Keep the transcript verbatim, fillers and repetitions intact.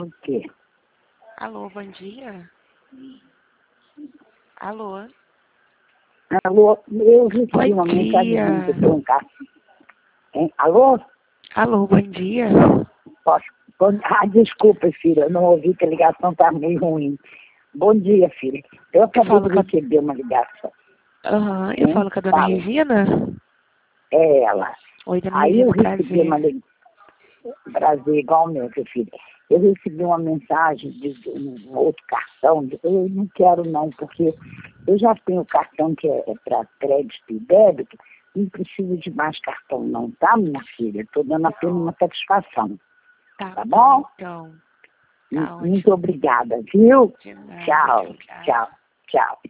O quê? Alô, bom dia. Alô? Alô, eu recebi Bom uma mensagem dia. que tem um carro. Hein? Alô? Alô, bom dia. Posso? Bom... Ah, desculpa, filha, eu não ouvi que a ligação está meio ruim. Bom dia, filha. Eu acabei falo de com a- receber uma ligação. Aham, eu Hein? falo com a dona Fala. Regina. É ela. Oi, dona Aí eu Regina, recebi uma prazer. ligação. Prazer, igual o meu, meu filho. Eu recebi uma mensagem de um outro cartão. Eu não quero não, porque eu já tenho cartão que é para crédito e débito. Não preciso de mais cartão não, tá, minha filha? Estou dando apenas uma satisfação. Tá, Tá bom, bom? então. Tá Muito ótimo. obrigada, viu? De nada, Tchau, tchau. tchau, tchau.